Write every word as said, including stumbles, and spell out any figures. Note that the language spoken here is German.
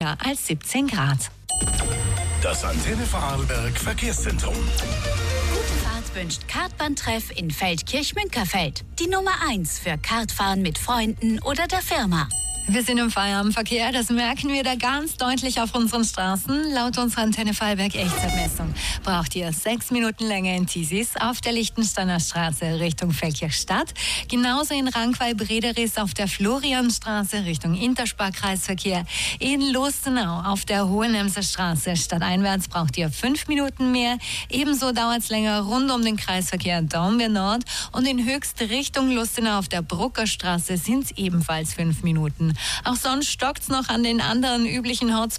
weniger als siebzehn Grad. Das Antenne Vorarlberg Verkehrszentrum. Gute Fahrt wünscht Kartbahntreff in Feldkirch-Münkerfeld. Die Nummer eins für Kartfahren mit Freunden oder der Firma. Wir sind im Feierabendverkehr, das merken wir da ganz deutlich auf unseren Straßen. Laut unserer Antenne Vorarlberg Echtzeitmessung braucht ihr sechs Minuten länger in Tisis auf der Lichtensteiner Straße Richtung Feldkirchstadt. Genauso in Rankwei-Brederis auf der Florianstraße Richtung Intersparkreisverkehr. In Lustenau auf der Hohenemser Straße stadteinwärts braucht ihr fünf Minuten mehr. Ebenso dauert es länger rund um den Kreisverkehr Daumbier Nord. Und in Höchst Richtung Lustenau auf der Bruckerstraße sind es ebenfalls fünf Minuten. Auch sonst stockt's noch an den anderen üblichen Hotspots.